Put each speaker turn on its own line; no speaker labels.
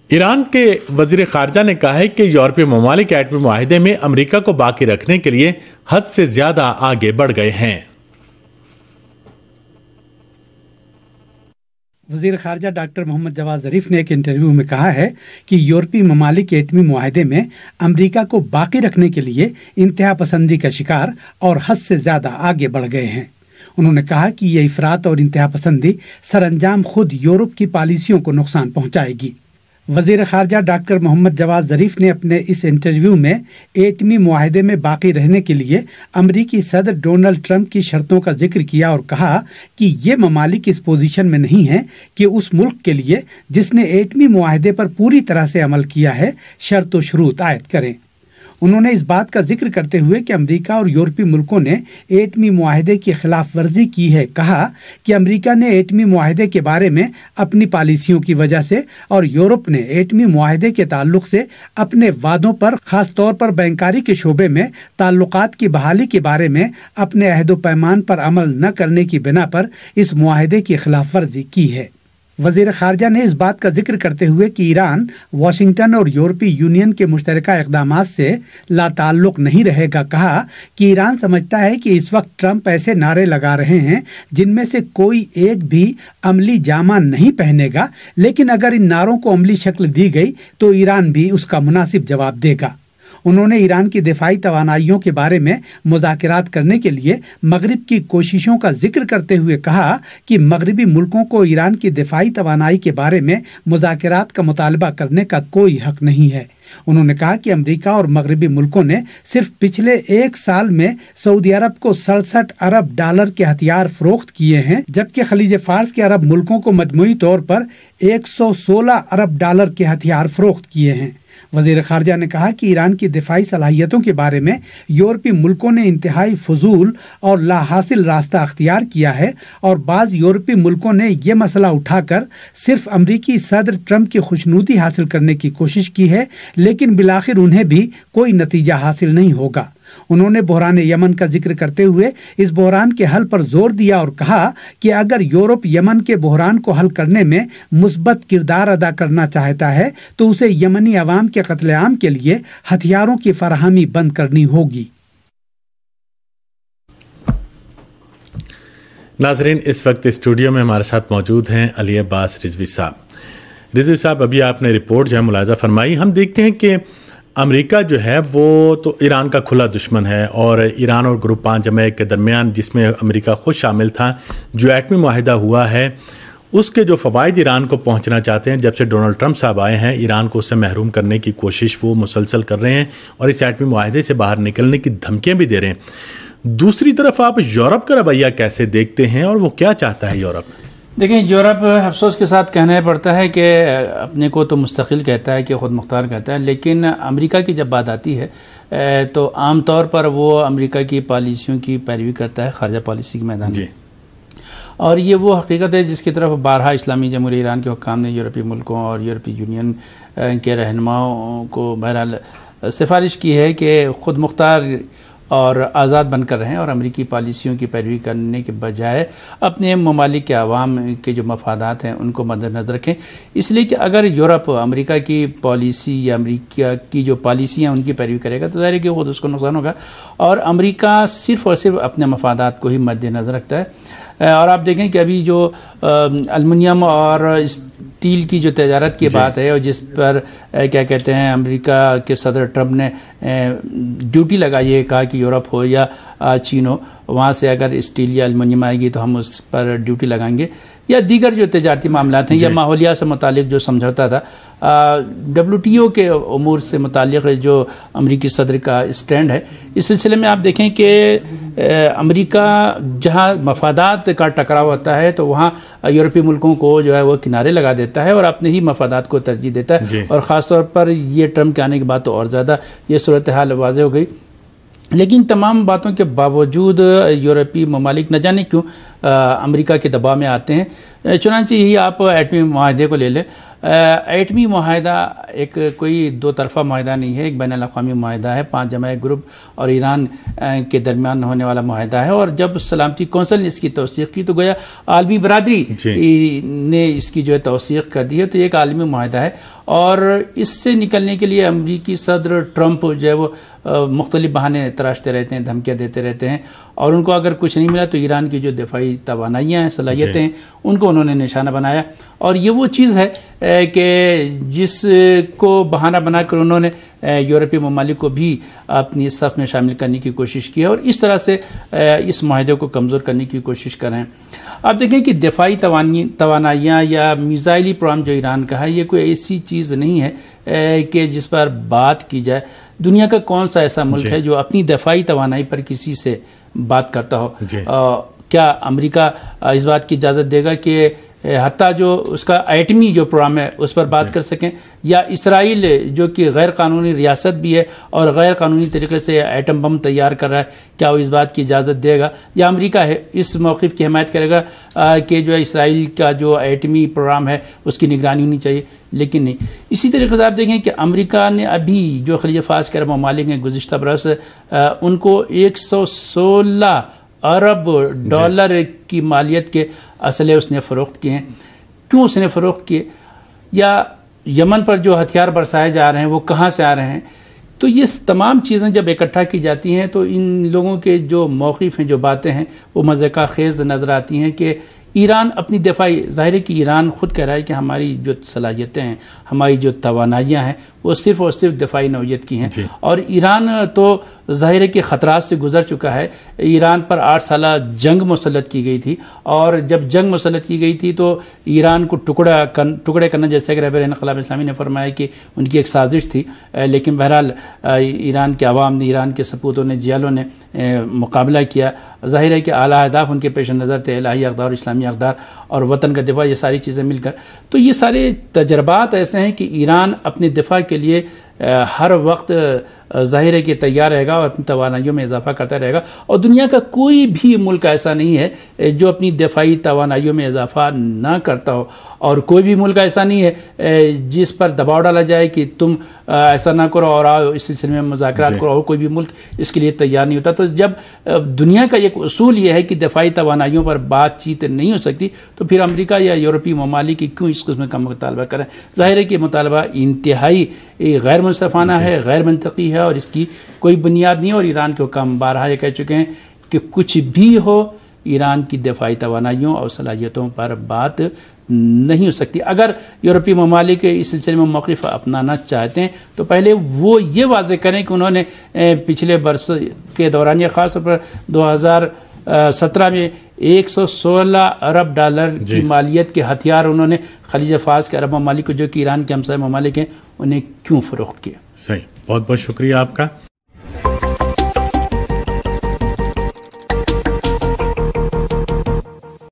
ایران کے وزیر خارجہ نے کہا ہے کہ یورپی ممالک ایٹمی معاہدے میں امریکہ کو باقی رکھنے کے لیے حد سے زیادہ آگے بڑھ گئے ہیں۔
وزیر خارجہ ڈاکٹر محمد جواد ظریف نے ایک انٹرویو میں کہا ہے کہ یورپی ممالک ایٹمی معاہدے میں امریکہ کو باقی رکھنے کے لیے انتہا پسندی کا شکار اور حد سے زیادہ آگے بڑھ گئے ہیں۔ انہوں نے کہا کہ یہ افراط اور انتہا پسندی سر انجام خود یورپ کی پالیسیوں کو نقصان پہنچائے گی۔ وزیر خارجہ ڈاکٹر محمد جواد ظریف نے اپنے اس انٹرویو میں ایٹمی معاہدے میں باقی رہنے کے لیے امریکی صدر ڈونلڈ ٹرمپ کی شرطوں کا ذکر کیا اور کہا کہ یہ ممالک اس پوزیشن میں نہیں ہیں کہ اس ملک کے لیے جس نے ایٹمی معاہدے پر پوری طرح سے عمل کیا ہے شرط و شروط عائد کریں۔ انہوں نے اس بات کا ذکر کرتے ہوئے کہ امریکہ اور یورپی ملکوں نے ایٹمی معاہدے کی خلاف ورزی کی ہے کہا کہ امریکہ نے ایٹمی معاہدے کے بارے میں اپنی پالیسیوں کی وجہ سے اور یورپ نے ایٹمی معاہدے کے تعلق سے اپنے وعدوں پر خاص طور پر بینکاری کے شعبے میں تعلقات کی بحالی کے بارے میں اپنے عہد و پیمان پر عمل نہ کرنے کی بنا پر اس معاہدے کی خلاف ورزی کی ہے۔ وزیر خارجہ نے اس بات کا ذکر کرتے ہوئے کہ ایران واشنگٹن اور یورپی یونین کے مشترکہ اقدامات سے لا تعلق نہیں رہے گا کہا کہ ایران سمجھتا ہے کہ اس وقت ٹرمپ ایسے نعرے لگا رہے ہیں جن میں سے کوئی ایک بھی عملی جامہ نہیں پہنے گا، لیکن اگر ان نعروں کو عملی شکل دی گئی تو ایران بھی اس کا مناسب جواب دے گا۔ انہوں نے ایران کی دفاعی توانائیوں کے بارے میں مذاکرات کرنے کے لیے مغرب کی کوششوں کا ذکر کرتے ہوئے کہا کہ مغربی ملکوں کو ایران کی دفاعی توانائی کے بارے میں مذاکرات کا مطالبہ کرنے کا کوئی حق نہیں ہے۔ انہوں نے کہا کہ امریکہ اور مغربی ملکوں نے صرف پچھلے ایک سال میں سعودی عرب کو 67 ارب ڈالر کے ہتھیار فروخت کیے ہیں، جبکہ خلیج فارس کے عرب ملکوں کو مجموعی طور پر 116 ارب ڈالر کے ہتھیار فروخت کیے ہیں۔ وزیر خارجہ نے کہا کہ ایران کی دفاعی صلاحیتوں کے بارے میں یورپی ملکوں نے انتہائی فضول اور لا حاصل راستہ اختیار کیا ہے اور بعض یورپی ملکوں نے یہ مسئلہ اٹھا کر صرف امریکی صدر ٹرمپ کی خوشنودی حاصل کرنے کی کوشش کی ہے، لیکن بالآخر انہیں بھی کوئی نتیجہ حاصل نہیں ہوگا۔ انہوں نے بحران یمن کا ذکر کرتے ہوئے اس بحران کے حل پر زور دیا اور کہا کہ اگر یورپ یمن کے بحران کو حل کرنے میں مثبت کردار ادا کرنا چاہتا ہے تو اسے یمنی عوام کے قتل عام کے لیے ہتھیاروں کی فراہمی بند کرنی ہوگی۔
ناظرین، اس وقت اسٹوڈیو میں ہمارے ساتھ موجود ہیں علی عباس رضوی صاحب۔ رضوی صاحب، ابھی آپ نے رپورٹ جو ہے ملاحظہ فرمائی، ہم دیکھتے ہیں کہ امریکہ جو ہے وہ تو ایران کا کھلا دشمن ہے، اور ایران اور گروپ 5 جمع کے درمیان جس میں امریکہ خود شامل تھا جو ایٹمی معاہدہ ہوا ہے، اس کے جو فوائد ایران کو پہنچنا چاہتے ہیں، جب سے ڈونلڈ ٹرمپ صاحب آئے ہیں ایران کو اس سے محروم کرنے کی کوشش وہ مسلسل کر رہے ہیں اور اس ایٹمی معاہدے سے باہر نکلنے کی دھمکیاں بھی دے رہے ہیں۔ دوسری طرف آپ یورپ کا رویہ کیسے دیکھتے ہیں اور وہ کیا چاہتا ہے یورپ؟
دیکھیں، یورپ افسوس کے ساتھ کہنا پڑتا ہے کہ اپنے کو تو مستقل کہتا ہے کہ خود مختار کہتا ہے، لیکن امریکہ کی جب بات آتی ہے تو عام طور پر وہ امریکہ کی پالیسیوں کی پیروی کرتا ہے خارجہ پالیسی کے میدان میں، اور یہ وہ حقیقت ہے جس کی طرف بارہا اسلامی جمہوریہ ایران کے حکام نے یورپی ملکوں اور یورپی یونین کے رہنماؤں کو بہرحال سفارش کی ہے کہ خود مختار اور آزاد بن کر رہیں اور امریکی پالیسیوں کی پیروی کرنے کے بجائے اپنے ممالک کے عوام کے جو مفادات ہیں ان کو مد نظر رکھیں، اس لیے کہ اگر یورپ امریکہ کی پالیسی یا امریکہ کی جو پالیسیاں ان کی پیروی کرے گا تو ظاہر ہے کہ خود اس کو نقصان ہوگا، اور امریکہ صرف اور صرف اپنے مفادات کو ہی مد نظر رکھتا ہے۔ اور آپ دیکھیں کہ ابھی جو المونیم اور اسٹیل کی جو تجارت کی بات ہے اور جس پر کیا کہتے ہیں امریکہ کے صدر ٹرمپ نے ڈیوٹی لگائی ہے، کہا کہ یورپ ہو یا چین ہو، وہاں سے اگر اسٹیل یا المونیم آئے گی تو ہم اس پر ڈیوٹی لگائیں گے، یا دیگر جو تجارتی معاملات ہیں یا ماحولیات سے متعلق جو سمجھوتا تھا، WTO کے امور سے متعلق جو امریکی صدر کا اسٹینڈ ہے، اس سلسلے میں آپ دیکھیں کہ امریکہ جہاں مفادات کا ٹکراؤ ہوتا ہے تو وہاں یورپی ملکوں کو جو ہے وہ کنارے لگا دیتا ہے اور اپنے ہی مفادات کو ترجیح دیتا ہے، اور خاص طور پر یہ ٹرمپ کے آنے کے بعد تو اور زیادہ یہ صورتحال واضح ہو گئی۔ لیکن تمام باتوں کے باوجود یورپی ممالک نہ جانے کیوں امریکہ کے دباؤ میں آتے ہیں، چنانچہ ہی آپ ایٹمی معاہدے کو لے لیں، ایٹمی معاہدہ ایک کوئی دو طرفہ معاہدہ نہیں ہے، ایک بین الاقوامی معاہدہ ہے، 5 جماعت گروپ اور ایران کے درمیان ہونے والا معاہدہ ہے، اور جب سلامتی کونسل نے اس کی توثیق کی تو گویا عالمی برادری نے اس کی جو ہے توثیق کر دی ہے، تو یہ ایک عالمی معاہدہ ہے، اور اس سے نکلنے کے لیے امریکی صدر ٹرمپ جو ہے وہ مختلف بہانے تراشتے رہتے ہیں، دھمکیاں دیتے رہتے ہیں، اور ان کو اگر کچھ نہیں ملا تو ایران کی جو دفاعی توانائیاں ہیں، صلاحیتیں ہیں، ان کو انہوں نے نشانہ بنایا، اور یہ وہ چیز ہے کہ جس کو بہانہ بنا کر انہوں نے یورپی ممالک کو بھی اپنی صف میں شامل کرنے کی کوشش کی ہے، اور اس طرح سے اس معاہدے کو کمزور کرنے کی کوشش کر رہے ہیں۔ آپ دیکھیں کہ دفاعی توانائیاں یا میزائلی پروگرام جو ایران کا ہے، یہ کوئی ایسی چیز نہیں ہے کہ جس پر بات کی جائے۔ دنیا کا کون سا ایسا ملک ہے جو اپنی دفاعی توانائی پر کسی سے بات کرتا ہو؟ کیا امریکہ اس بات کی اجازت دے گا کہ حتیٰ جو اس کا ایٹمی جو پروگرام ہے اس پر بات کر سکیں؟ یا اسرائیل جو کہ غیر قانونی ریاست بھی ہے اور غیر قانونی طریقے سے ایٹم بم تیار کر رہا ہے، کیا وہ اس بات کی اجازت دے گا؟ یا امریکہ ہے اس موقف کی حمایت کرے گا کہ جو ہے اسرائیل کا جو ایٹمی پروگرام ہے اس کی نگرانی ہونی چاہیے؟ لیکن نہیں۔ اسی طریقے سے آپ دیکھیں کہ امریکہ نے ابھی جو خلیج فارس کے عرب ممالک ہیں گزشتہ برس ان کو 116 ارب ڈالر کی مالیت کے اسلحے اس نے فروخت کیے ہیں۔ کیوں اس نے فروخت کیے؟ یا یمن پر جو ہتھیار برسائے جا رہے ہیں وہ کہاں سے آ رہے ہیں؟ تو یہ تمام چیزیں جب اکٹھا کی جاتی ہیں تو ان لوگوں کے جو موقف ہیں، جو باتیں ہیں، وہ مضحکہ خیز نظر آتی ہیں کہ ایران اپنی دفاعی، ظاہر ہے کہ ایران خود کہہ رہا ہے کہ ہماری جو صلاحیتیں ہیں، ہماری جو توانائیاں ہیں وہ صرف اور صرف دفاعی نوعیت کی ہیں، اور ایران تو ظاہر ہے کہ خطرات سے گزر چکا ہے۔ ایران پر 8 سالہ جنگ مسلط کی گئی تھی، اور جب جنگ مسلط کی گئی تھی تو ایران کو ٹکڑے کرنا، جیسے کہ رہبر انقلاب اسلامی نے فرمایا کہ ان کی ایک سازش تھی، لیکن بہرحال ایران کے عوام نے، ایران کے سپوتوں نے، جیالوں نے مقابلہ کیا۔ ظاہر ہے کہ اعلیٰ اہداف ان کے پیش نظر تھے، الہی اقدار، اسلامی اقدار اور وطن کا دفاع، یہ ساری چیزیں مل کر۔ تو یہ سارے تجربات ایسے ہیں کہ ایران اپنے دفاع کے لیے ہر وقت ظاہر ہے کہ تیار رہے گا اور اپنی توانائیوں میں اضافہ کرتا رہے گا، اور دنیا کا کوئی بھی ملک ایسا نہیں ہے جو اپنی دفاعی توانائیوں میں اضافہ نہ کرتا ہو، اور کوئی بھی ملک ایسا نہیں ہے جس پر دباؤ ڈالا جائے کہ تم ایسا نہ کرو اور آؤ اس سلسلے میں مذاکرات کرو، اور کوئی بھی ملک اس کے لیے تیار نہیں ہوتا۔ تو جب دنیا کا ایک اصول یہ ہے کہ دفاعی توانائیوں پر بات چیت نہیں ہو سکتی، تو پھر امریکہ یا یورپی ممالک کی کیوں اس قسم کا مطالبہ کریں؟ ظاہر ہے کہ مطالبہ انتہائی غیر منصفانہ ہے، غیر منطقی ہے، اور اس کی کوئی بنیاد نہیں ہے، اور ایران کے حکام بارہا یہ کہہ چکے ہیں کہ کچھ بھی ہو، ایران کی دفاعی توانائیوں اور صلاحیتوں پر بات نہیں ہو سکتی۔ اگر یورپی ممالک اس سلسلے میں موقف اپنانا چاہتے ہیں تو پہلے وہ یہ واضح کریں کہ انہوں نے پچھلے برس کے دوران، یا خاص طور پر 2017 میں 116 ارب ڈالر کی مالیت کے ہتھیار انہوں نے خلیج فارس کے عرب ممالک کو، جو کہ ایران کے ہمسائے ممالک ہیں، انہیں کیوں فروخت کیا؟
صحیح، بہت بہت شکریہ آپ کا۔